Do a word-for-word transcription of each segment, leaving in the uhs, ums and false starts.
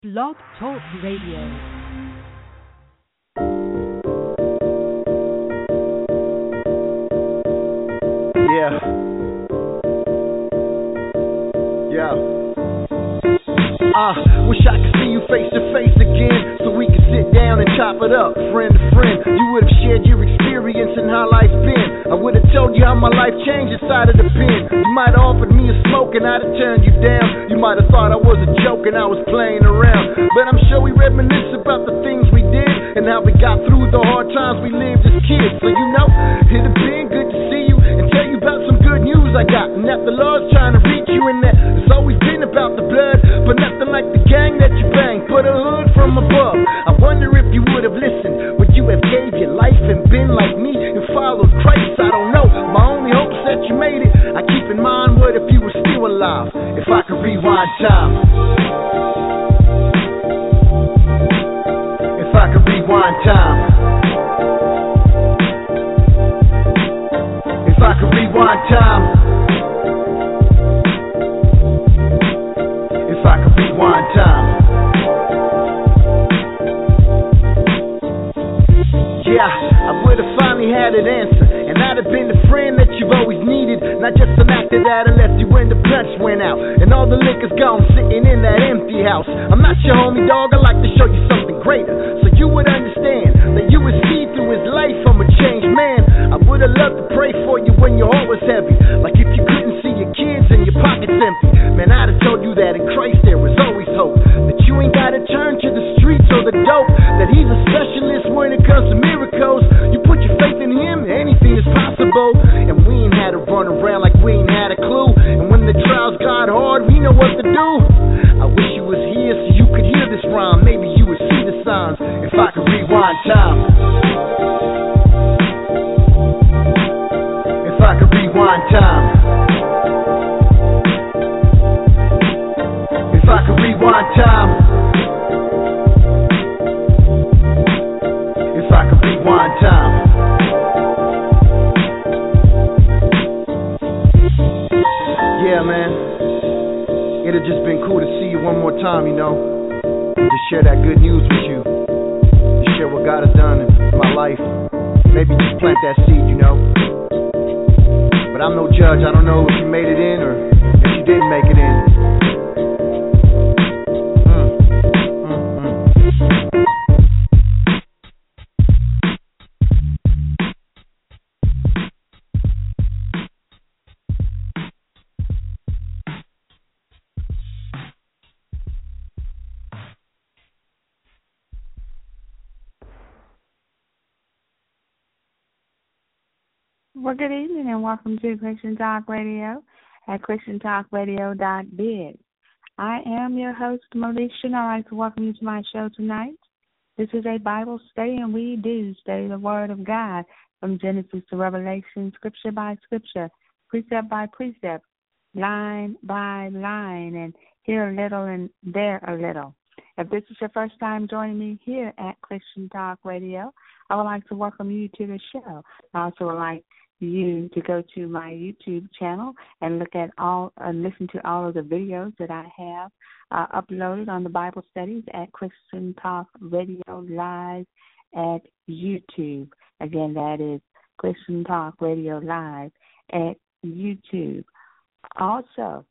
Blog Talk Radio. Yeah. Yeah. Uh, wish I could see you face to face again, so we could sit down and chop it up, friend to friend. You would have shared your experience and how life's been. I would have told you how my life changed inside of the pen. You might have offered me a smoke and I'd have turned you down. You might have thought I was a joke and I was playing around. But I'm sure we reminisce about the things we did and how we got through the hard times we lived as kids. So you know, it'd have been good to see you and tell you about some good news I got, and that the Lord's trying to reach you, and that it's always been about the blood, but nothing like the gang that you bang for the hood from above. I wonder if you would have listened, would you have gave your life and been like me and followed Christ? I don't know, my only hope is that you made it. I keep in mind, what if you were still alive, if I could rewind time. If I could rewind time. If I could rewind time. If I could rewind time. Yeah, I would have finally had an answer, and I'd have been the friend that you've always needed, not just an actor that I left you when the punch went out and all the liquor's gone sitting in that empty house. I'm not your homie, dog, I like to show you something greater, so you would understand that you would see through his life I'm a changed man. I would have loved to pray for you when your heart was heavy, like if you couldn't see your kids and your pockets empty. Man, I'd have told you that in Christ there is always hope, that you ain't gotta turn to the streets or the dope, that he's a specialist when it comes to miracles. You put your faith in him, anything is possible. And we ain't had to run around like we ain't had a clue, and when the trials got hard, we know what to do. I wish you was here so you could hear this rhyme, maybe you would see the signs. If I could rewind time. If I could rewind time. If I could rewind time. If I could rewind time. Yeah, man. It'd just been cool to see you one more time, you know. Just share that good news with you. Just share what God has done in my life. Maybe just plant that seed, you know. But I'm no judge. I don't know if you made it in or if you didn't make it in. Mm, mm, mm. Well, good evening and welcome to Christian Talk Radio at christian talk radio dot biz. I am your host, Monisha, and I'd like to welcome you to my show tonight. This is a Bible study, and we do study the Word of God from Genesis to Revelation, scripture by scripture, precept by precept, line by line, and here a little and there a little. If this is your first time joining me here at Christian Talk Radio, I would like to welcome you to the show. I also would like you to go to my YouTube channel and look at all and listen to all of the videos that I have uh, uploaded on the Bible studies at Christian Talk Radio Live at YouTube. Again, that is Christian Talk Radio Live at YouTube. Also,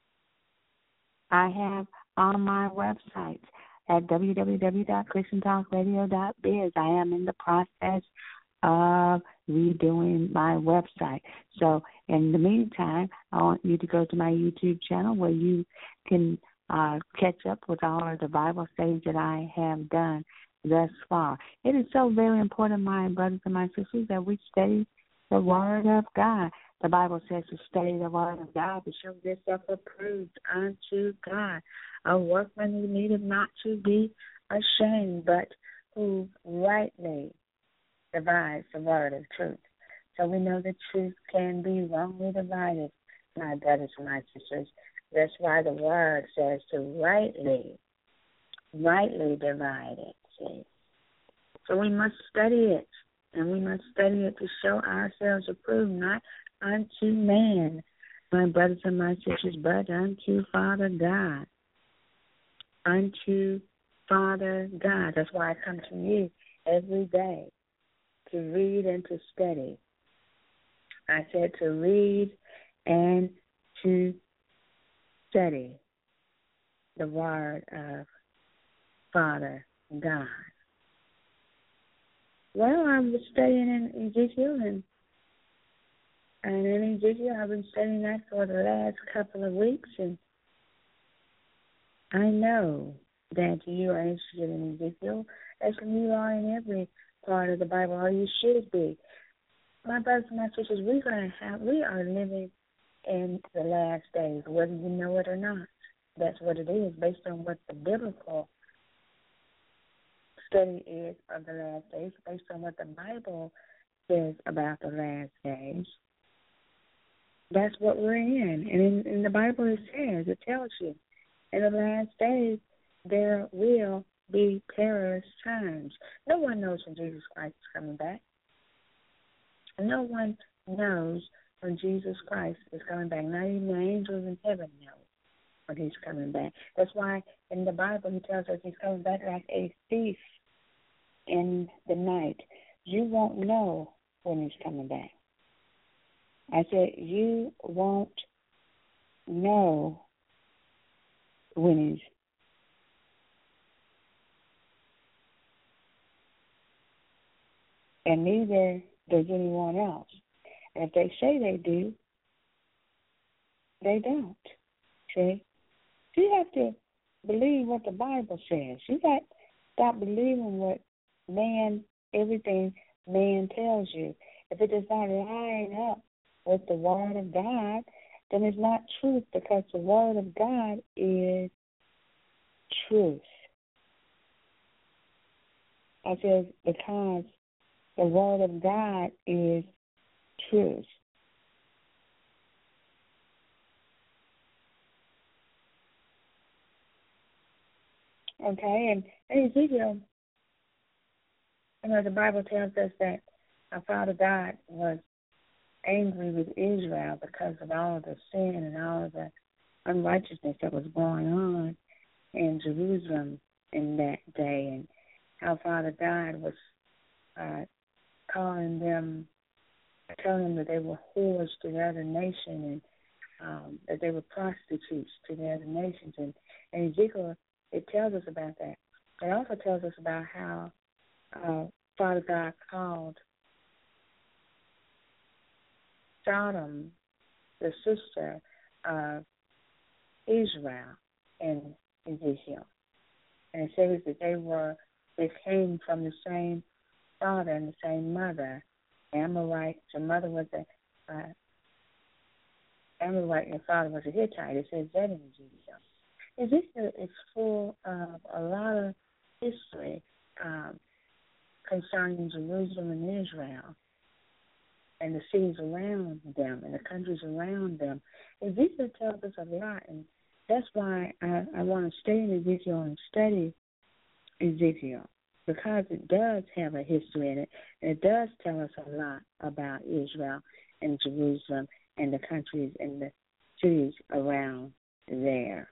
I have on my website at w w w dot christian talk radio dot biz. I am in the process of redoing my website. So in the meantime, I want you to go to my YouTube channel where you can uh, catch up with all of the Bible studies that I have done thus far. It is so very important, my brothers and my sisters, that we study the Word of God. The Bible says to study the Word of God to show yourself approved unto God, a workman who needeth not to be ashamed, but who rightly divides the word of truth. So we know that truth can be wrongly divided, my brothers and my sisters. That's why the word says to rightly, rightly divide it. See? So we must study it, and we must study it to show ourselves approved, not unto man, my brothers and my sisters, but unto Father God. unto Father God. That's why I come to you every day to read and to study. I said to read and to study the Word of Father God. Well, I was studying in Ezekiel, and, and in Ezekiel, I've been studying that for the last couple of weeks, and I know that you are interested in Ezekiel, as you are in every part of the Bible, or you should be. My brothers and my sisters, we're going to have, we are living in the last days, whether you know it or not. That's what it is, based on what the biblical study is of the last days, based on what the Bible says about the last days. That's what we're in. And in, in the Bible it says, it tells you, in the last days there will be perilous times. No one knows when Jesus Christ is coming back. No one knows when Jesus Christ is coming back. Not even the angels in heaven know when he's coming back. That's why in the Bible he tells us he's coming back like a thief in the night. You won't know when he's coming back. I said you won't know when he's and neither does anyone else. And if they say they do, they don't. See? You have to believe what the Bible says. You got to stop believing what man, everything man tells you. If it does not line up with the Word of God, then it's not truth, because the Word of God is truth. I said because the Word of God is truth. Okay, and in Ezekiel, you know, the Bible tells us that our Father God was angry with Israel because of all of the sin and all of the unrighteousness that was going on in Jerusalem in that day, and how Father God was uh, calling them, telling them that they were whores to the other nation, and um, that they were prostitutes to the other nations. And in Ezekiel, it tells us about that. It also tells us about how uh, Father God called Sodom the sister of Israel in Ezekiel. And it says that they were, they came from the same father and the same mother. Amorite, her mother was a uh, Amorite, and her father was a Hittite. It says that in Ezekiel. Ezekiel is full of a lot of history um, concerning Jerusalem and Israel and the cities around them and the countries around them. Ezekiel tells us a lot, and that's why I, I want to stay in Ezekiel and study Ezekiel, because it does have a history in it, and it does tell us a lot about Israel and Jerusalem and the countries and the cities around there.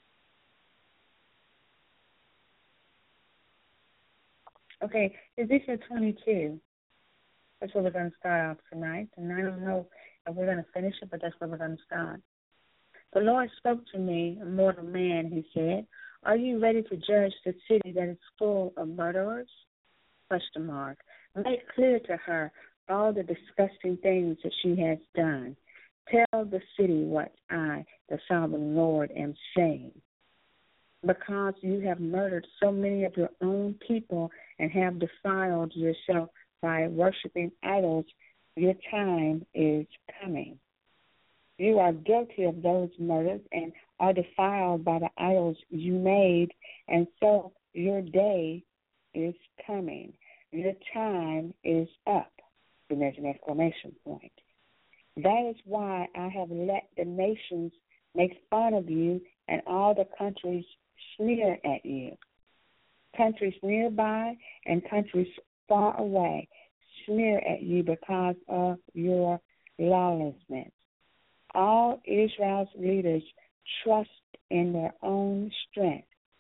Okay, Ezekiel twenty-two. That's where we're going to start off tonight. And I don't know if we're going to finish it, but that's where we're going to start. The Lord spoke to me, a mortal man, he said, "Are you ready to judge the city that is full of murderers?" Question mark. Make clear to her all the disgusting things that she has done. Tell the city what I, the sovereign Lord, am saying. Because you have murdered so many of your own people and have defiled yourself by worshiping idols, your time is coming. You are guilty of those murders and are defiled by the idols you made, and so your day is coming. Your time is up. And there's an exclamation point. That is why I have let the nations make fun of you and all the countries sneer at you. Countries nearby and countries far away sneer at you because of your lawlessness. All Israel's leaders trust in their own strength.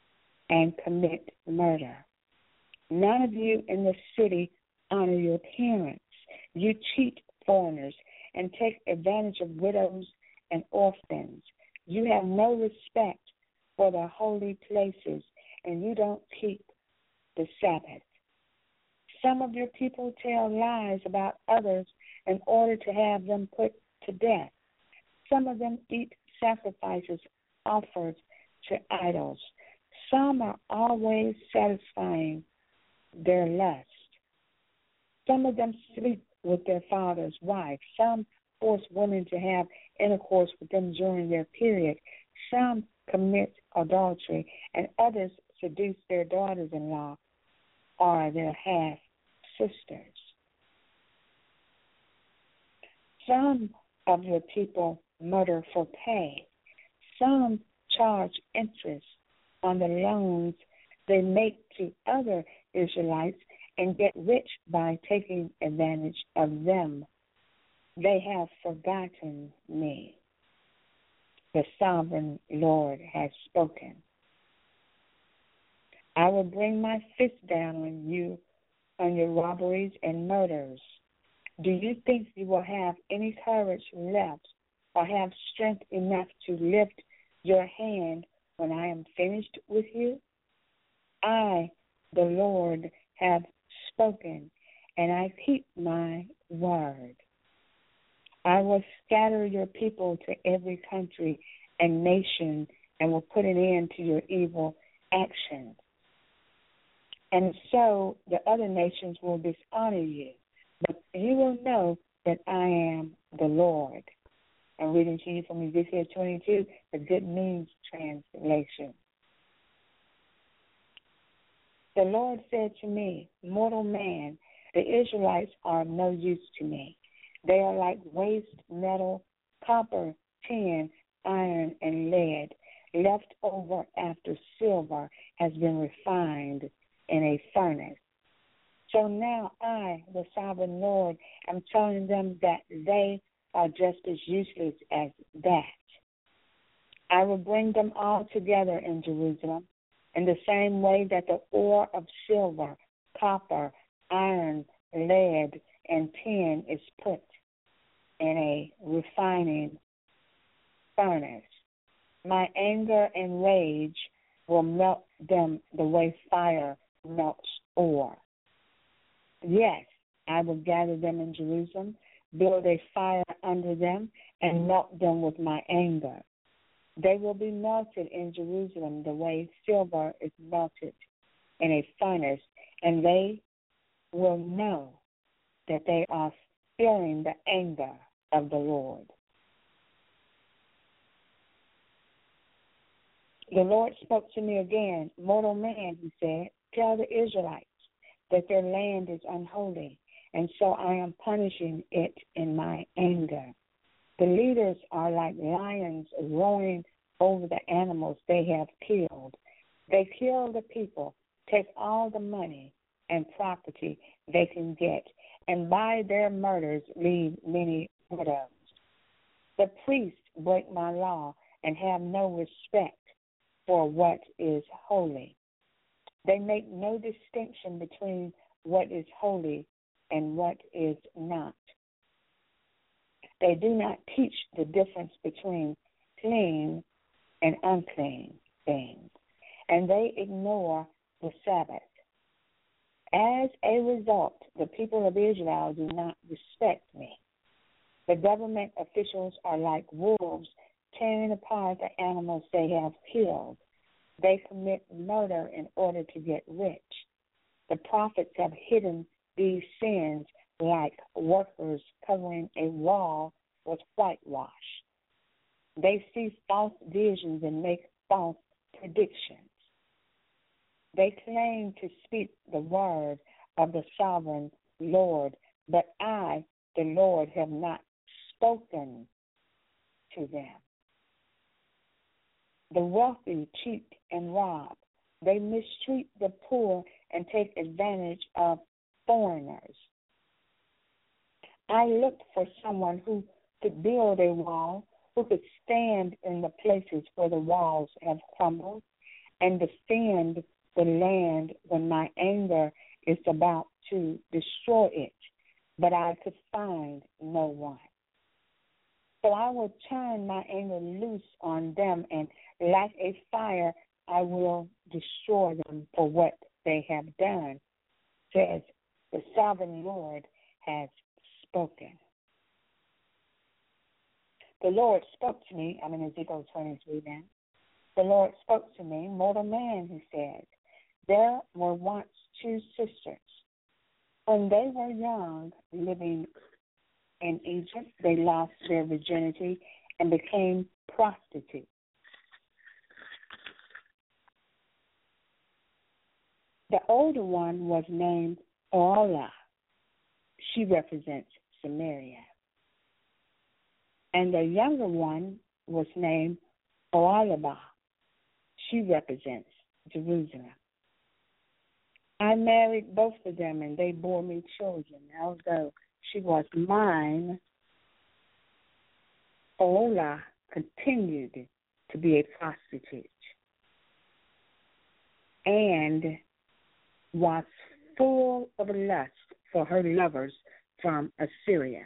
and commit murder. None of you in the city honor your parents. You cheat foreigners and take advantage of widows and orphans. You have no respect for the holy places, and you don't keep the Sabbath. Some of your people tell lies about others in order to have them put to death. Some of them eat sacrifices offered to idols. Some are always satisfying their lust. Some of them sleep with their father's wife. Some force women to have intercourse with them during their period. Some commit adultery, and others seduce their daughters-in-law or their half-sisters. Some of your people murder for pay. Some charge interest on the loans they make to other Israelites and get rich by taking advantage of them. They have forgotten me. The sovereign Lord has spoken. I will bring my fist down on you, on your robberies and murders. Do you think you will have any courage left or have strength enough to lift your hand when I am finished with you? I, the Lord, have spoken, and I keep my word. I will scatter your people to every country and nation and will put an end to your evil actions. And so the other nations will dishonor you, but you will know that I am the Lord. I'm reading to you from Ezekiel twenty-two, the Good News translation. The Lord said to me, mortal man, the Israelites are of no use to me. They are like waste metal, copper, tin, iron, and lead, left over after silver has been refined in a furnace. So now I, the sovereign Lord, am telling them that they are just as useless as that. I will bring them all together in Jerusalem in the same way that the ore of silver, copper, iron, lead, and tin is put in a refining furnace. My anger and rage will melt them the way fire melts ore. Yes, I will gather them in Jerusalem, build a fire under them, and melt them with my anger. They will be melted in Jerusalem the way silver is melted in a furnace, and they will know that they are feeling the anger of the Lord. The Lord spoke to me again. Mortal man, he said, tell the Israelites that their land is unholy, and so I am punishing it in my anger. The leaders are like lions roaring over the animals they have killed. They kill the people, take all the money and property they can get, and by their murders leave many widows. The priests break my law and have no respect for what is holy. They make no distinction between what is holy and what is not. They do not teach the difference between clean and unclean things, and they ignore the Sabbath. As a result, the people of Israel do not respect me. The government officials are like wolves tearing apart the animals they have killed. They commit murder in order to get rich. The prophets have hidden these sins like workers covering a wall with whitewash. They see false visions and make false predictions. They claim to speak the word of the sovereign Lord, but I, the Lord, have not spoken to them. The wealthy cheat and rob. They mistreat the poor and take advantage of foreigners. I looked for someone who could build a wall, who could stand in the places where the walls have crumbled, and defend the land when my anger is about to destroy it, but I could find no one. So I will turn my anger loose on them, and like a fire, I will destroy them for what they have done, says the sovereign Lord has spoken. The Lord spoke to me, I'm in Ezekiel twenty-three now. The Lord spoke to me, mortal man, he said, there were once two sisters. When they were young, living in Egypt, they lost their virginity and became prostitutes. The older one was named Ola. She represents Samaria. And the younger one was named Oholibah. She represents Jerusalem. I married both of them, and they bore me children. Although she was mine, Ola continued to be a prostitute and was full of lust for her lovers from Assyria.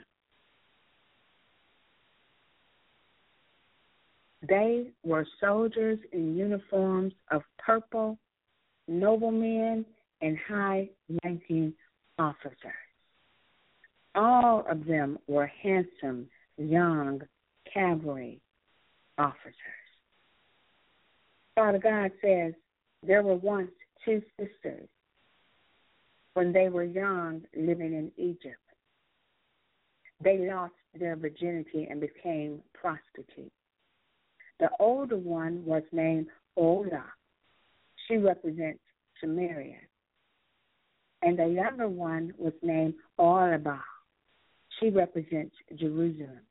They were soldiers in uniforms of purple, noblemen, and high-ranking officers. All of them were handsome, young cavalry officers. Father God says, there were once two sisters when they were young living in Egypt. They lost their virginity and became prostitutes. The older one was named Ola. She represents Samaria. And the younger one was named Oholibah. She represents Jerusalem.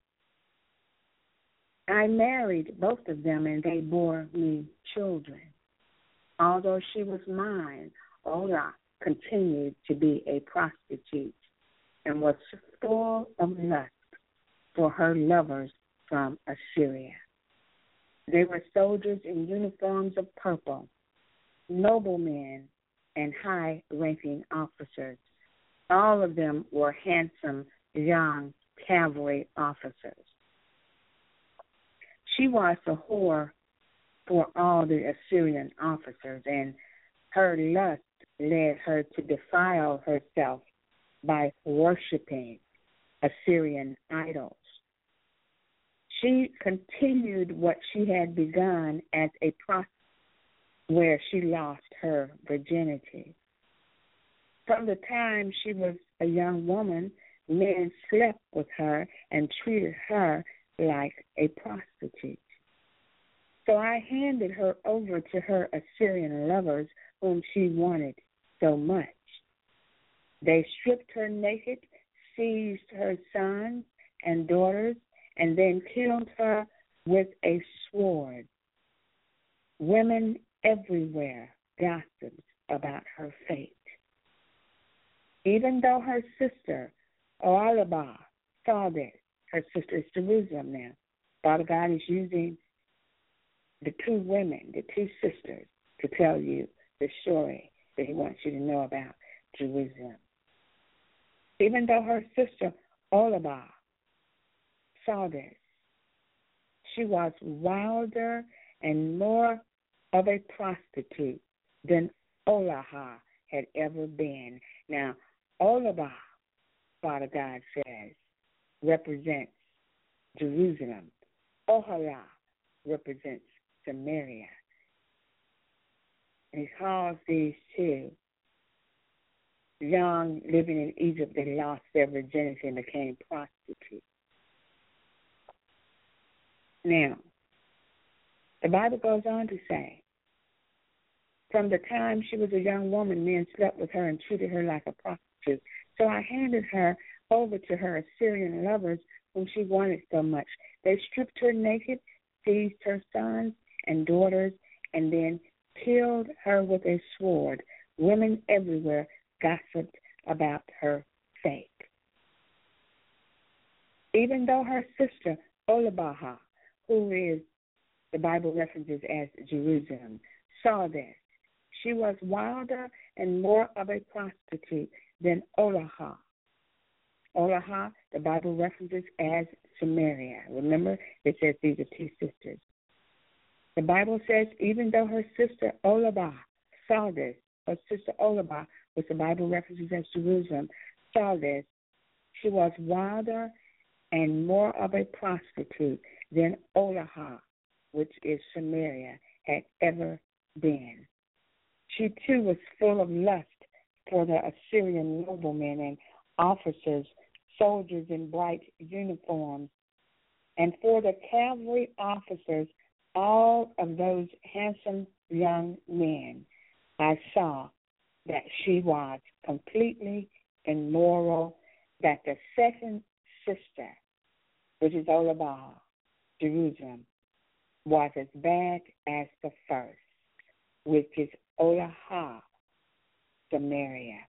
I married both of them, and they bore me children. Although she was mine, Ola continued to be a prostitute and was full of lust for her lovers from Assyria. They were soldiers in uniforms of purple, noblemen, and high-ranking officers. All of them were handsome, young cavalry officers. She was a whore for all the Assyrian officers, and her lust led her to defile herself by worshiping Assyrian idols. She continued what she had begun as a prostitute, where she lost her virginity. From the time she was a young woman, men slept with her and treated her like a prostitute. So I handed her over to her Assyrian lovers, whom she wanted so much. They stripped her naked, seized her sons and daughters, and then killed her with a sword. Women everywhere gossiped about her fate. Even though her sister, Oholibah, saw this, her sister is Jerusalem now. Father God is using the two women, the two sisters, to tell you the story that he wants you to know about Jerusalem. Even though her sister, Oholibah, saw this, she was wilder and more of a prostitute than Oholibah had ever been. Now, Oholibah, Father God says, represents Jerusalem. Oholibah represents Samaria. And he calls these two young, living in Egypt, they lost their virginity and became prostitutes. Now, the Bible goes on to say, from the time she was a young woman, men slept with her and treated her like a prostitute. So I handed her over to her Assyrian lovers, whom she wanted so much. They stripped her naked, seized her sons and daughters, and then killed her with a sword. Women everywhere gossiped about her fate. Even though her sister, Oholibah, who is, the Bible references as Jerusalem, saw this. She was wilder and more of a prostitute than Olaha. Olaha, the Bible references as Samaria. Remember, it says these are two sisters. The Bible says even though her sister Olabah saw this, her sister Olabah, which the Bible references as Jerusalem, saw this, she was wilder and more of a prostitute than Olaha, which is Samaria, had ever been. She too was full of lust for the Assyrian noblemen and officers, soldiers in bright uniforms, and for the cavalry officers, all of those handsome young men. I saw that she was completely immoral, that the second sister, which is Olabah, Jerusalem, was as bad as the first, which is Olaha, Samaria.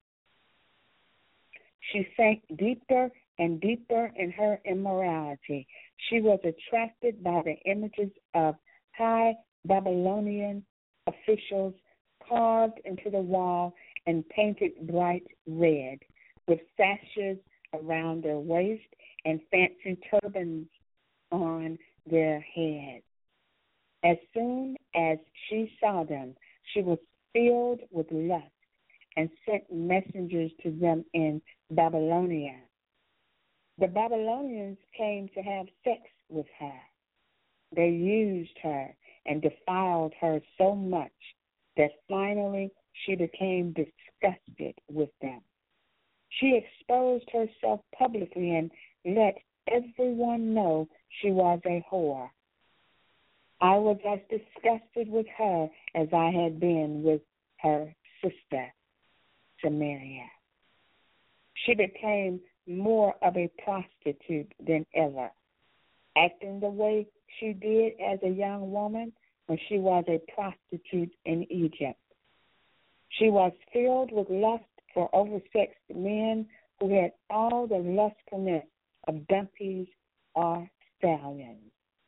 She sank deeper and deeper in her immorality. She was attracted by the images of high Babylonian officials carved into the wall and painted bright red, with sashes around their waist and fancy turbans on their heads. As soon as she saw them, she was filled with lust and sent messengers to them in Babylonia. The Babylonians came to have sex with her. They used her and defiled her so much that finally she became disgusted with them. She exposed herself publicly and let everyone know she was a whore. I was as disgusted with her as I had been with her sister, Samaria. She became more of a prostitute than ever, acting the way she did as a young woman when she was a prostitute in Egypt. She was filled with lust for oversexed men who had all the lustfulness of donkeys or stallions.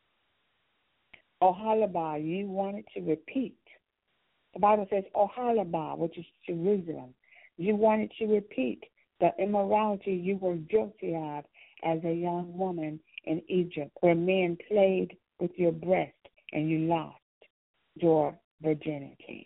Oholibah, you wanted to repeat. The Bible says Oholibah, which is Jerusalem. You wanted to repeat the immorality you were guilty of as a young woman in Egypt, where men played with your breast and you lost your virginity.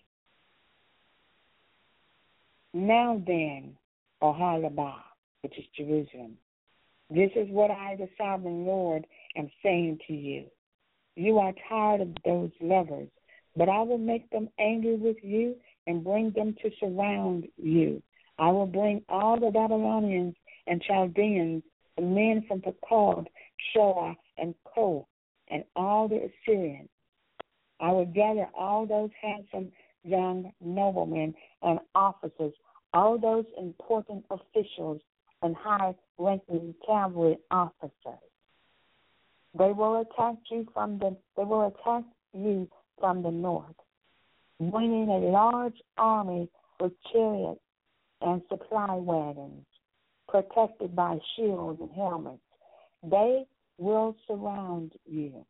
Now then, Oholibah, which is Jerusalem, this is what I, the sovereign Lord, am saying to you. You are tired of those lovers, but I will make them angry with you and bring them to surround you. I will bring all the Babylonians and Chaldeans, the men from Pekod, Shoah, and Ko, and all the Assyrians. I will gather all those handsome young noblemen and officers, all those important officials and high-ranking cavalry officers. They will attack you from the they will attack you from the north, bringing a large army with chariots and supply wagons, protected by shields and helmets. They will surround you.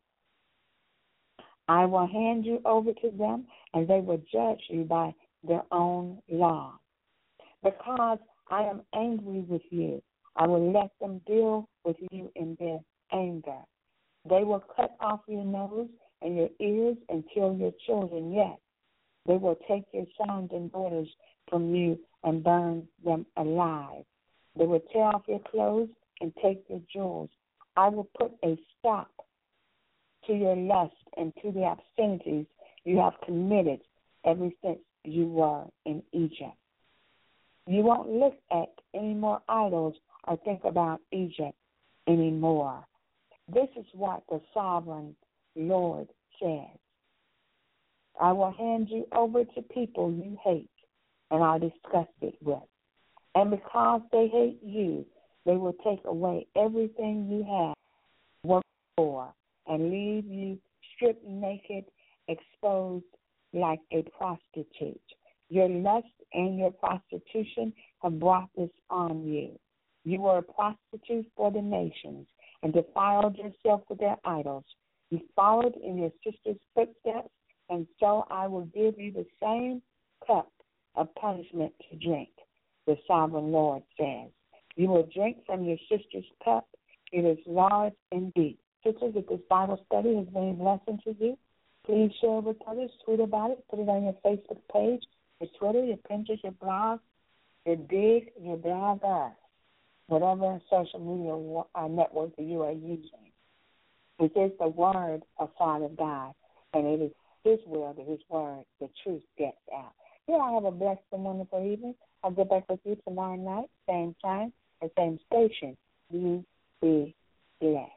I will hand you over to them, and they will judge you by their own law. Because I am angry with you, I will let them deal with you in their anger. They will cut off your nose and your ears and kill your children, yes. They will take your sons and daughters from you and burn them alive. They will tear off your clothes and take your jewels. I will put a stop to your lust and to the obscenities you have committed ever since you were in Egypt. You won't look at any more idols or think about Egypt anymore. This is what the sovereign Lord says. I will hand you over to people you hate and are disgusted with. And because they hate you, they will take away everything you have worked for and leave you stripped naked, exposed like a prostitute. Your lust and your prostitution have brought this on you. You were a prostitute for the nations and defiled yourself with their idols. You followed in your sister's footsteps and so I will give you the same cup of punishment to drink, the sovereign Lord says. You will drink from your sister's cup. It is large and deep. Sisters, if this Bible study has been a blessing to you, please share it with others, tweet about it, put it on your Facebook page, your Twitter, your Pinterest, your blog, your Dig, your Blogger, whatever social media uh, network that you are using. It is the word of Father God, and it is His will that His word, the truth, gets out. Yeah, I have a blessed and wonderful evening. I'll get back with you tomorrow night, same time, and same station. You be blessed.